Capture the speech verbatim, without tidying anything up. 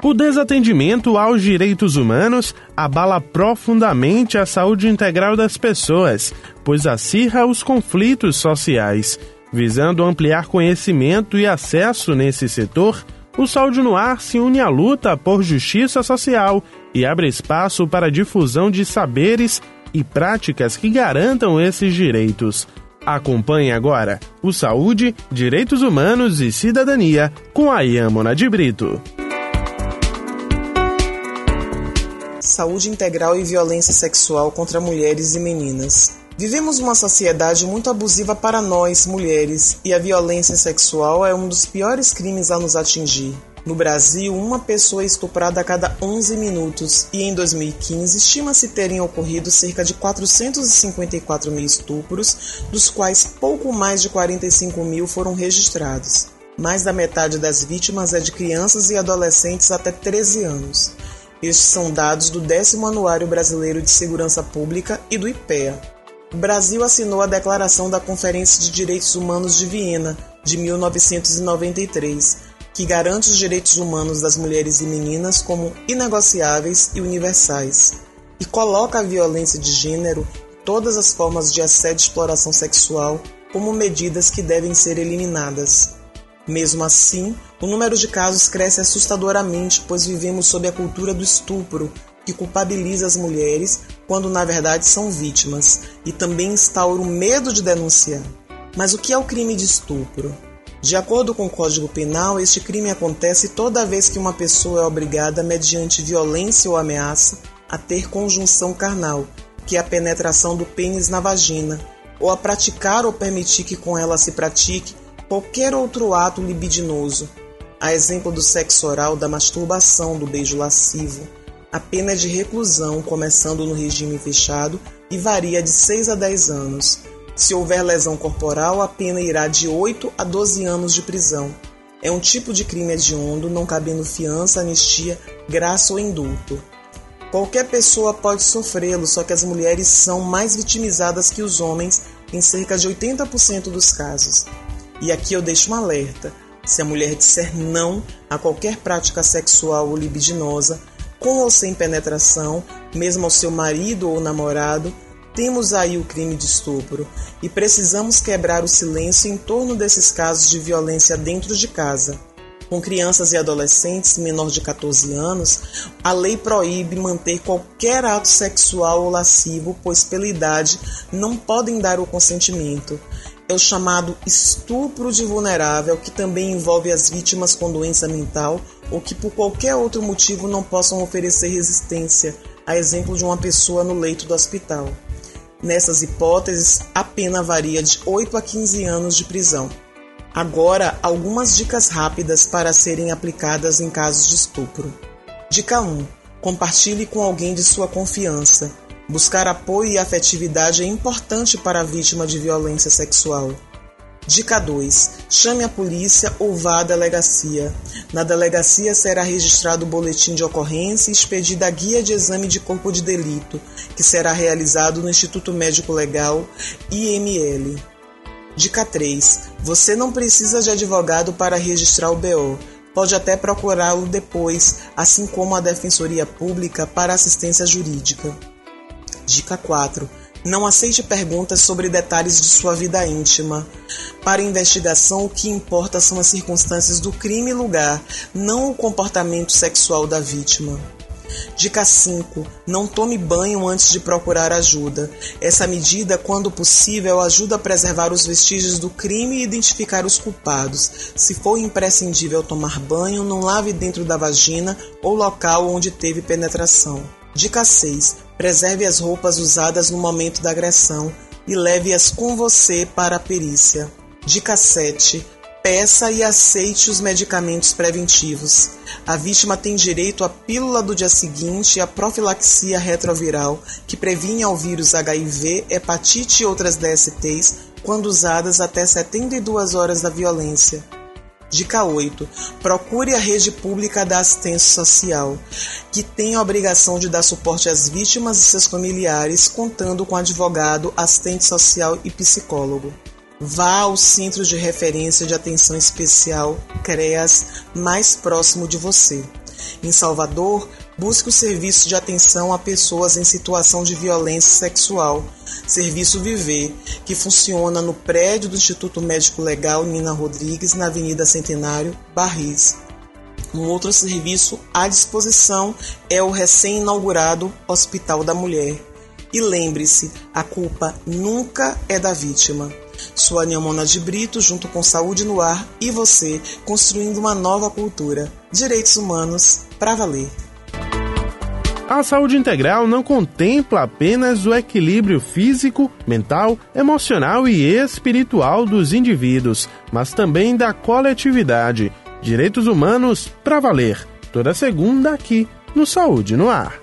O desatendimento aos direitos humanos abala profundamente a saúde integral das pessoas, pois acirra os conflitos sociais. Visando ampliar conhecimento e acesso nesse setor, o Saúde no Ar se une à luta por justiça social e abre espaço para a difusão de saberes e práticas que garantam esses direitos. Acompanhe agora o Saúde, Direitos Humanos e Cidadania com a Iâmona de Brito. Saúde integral e violência sexual contra mulheres e meninas. Vivemos uma sociedade muito abusiva para nós, mulheres, e a violência sexual é um dos piores crimes a nos atingir. No Brasil, uma pessoa é estuprada a cada onze minutos e em dois mil e quinze estima-se terem ocorrido cerca de quatrocentos e cinquenta e quatro mil estupros, dos quais pouco mais de quarenta e cinco mil foram registrados. Mais da metade das vítimas é de crianças e adolescentes até treze anos. Estes são dados do décimo Anuário Brasileiro de Segurança Pública e do I P E A. O Brasil assinou a Declaração da Conferência de Direitos Humanos de Viena, de mil novecentos e noventa e três, que garante os direitos humanos das mulheres e meninas como inegociáveis e universais, e coloca a violência de gênero e todas as formas de assédio e exploração sexual como medidas que devem ser eliminadas. Mesmo assim, o número de casos cresce assustadoramente, pois vivemos sob a cultura do estupro, que culpabiliza as mulheres quando na verdade são vítimas, e também instaura o medo de denunciar. Mas o que é o crime de estupro? De acordo com o Código Penal, este crime acontece toda vez que uma pessoa é obrigada, mediante violência ou ameaça, a ter conjunção carnal, que é a penetração do pênis na vagina, ou a praticar ou permitir que com ela se pratique qualquer outro ato libidinoso, a exemplo do sexo oral, da masturbação, do beijo lascivo. A pena é de reclusão, começando no regime fechado, e varia de seis a dez anos. Se houver lesão corporal, a pena irá de oito a doze anos de prisão. É um tipo de crime hediondo, não cabendo fiança, anistia, graça ou indulto. Qualquer pessoa pode sofrê-lo, só que as mulheres são mais vitimizadas que os homens em cerca de oitenta por cento dos casos. E aqui eu deixo um alerta: se a mulher disser não a qualquer prática sexual ou libidinosa, com ou sem penetração, mesmo ao seu marido ou namorado, temos aí o crime de estupro e precisamos quebrar o silêncio em torno desses casos de violência dentro de casa. Com crianças e adolescentes menores de catorze anos, a lei proíbe manter qualquer ato sexual ou lascivo, pois pela idade não podem dar o consentimento. É o chamado estupro de vulnerável, que também envolve as vítimas com doença mental ou que por qualquer outro motivo não possam oferecer resistência, a exemplo de uma pessoa no leito do hospital. Nessas hipóteses, a pena varia de oito a quinze anos de prisão. Agora, algumas dicas rápidas para serem aplicadas em casos de estupro. Dica um. Compartilhe com alguém de sua confiança. Buscar apoio e afetividade é importante para a vítima de violência sexual. Dica dois. Chame a polícia ou vá à delegacia. Na delegacia será registrado o boletim de ocorrência e expedida a guia de exame de corpo de delito, que será realizado no Instituto Médico Legal, I M L. Dica três. Você não precisa de advogado para registrar o B O. Pode até procurá-lo depois, assim como a Defensoria Pública para assistência jurídica. Dica quatro. Não aceite perguntas sobre detalhes de sua vida íntima. Para a investigação, o que importa são as circunstâncias do crime e lugar, não o comportamento sexual da vítima. Dica cinco. Não tome banho antes de procurar ajuda. Essa medida, quando possível, ajuda a preservar os vestígios do crime e identificar os culpados. Se for imprescindível tomar banho, não lave dentro da vagina ou local onde teve penetração. Dica seis. Preserve as roupas usadas no momento da agressão e leve-as com você para a perícia. Dica sete. Peça e aceite os medicamentos preventivos. A vítima tem direito à pílula do dia seguinte e à profilaxia retroviral, que previne ao vírus H I V, hepatite e outras D S Ts, quando usadas até setenta e duas horas da violência. Dica oito. Procure a rede pública da assistência social, que tem a obrigação de dar suporte às vítimas e seus familiares, contando com advogado, assistente social e psicólogo. Vá ao Centro de Referência de Atenção Especial, CREAS, mais próximo de você. Em Salvador, busque o serviço de atenção a pessoas em situação de violência sexual, Serviço Viver, que funciona no prédio do Instituto Médico Legal Nina Rodrigues, na Avenida Centenário, Barris. Um outro serviço à disposição é o recém-inaugurado Hospital da Mulher. E lembre-se, a culpa nunca é da vítima. Sou a Niamona de Brito, junto com Saúde no Ar e você, construindo uma nova cultura. Direitos humanos pra valer. A saúde integral não contempla apenas o equilíbrio físico, mental, emocional e espiritual dos indivíduos, mas também da coletividade. Direitos humanos pra valer. Toda segunda aqui no Saúde no Ar.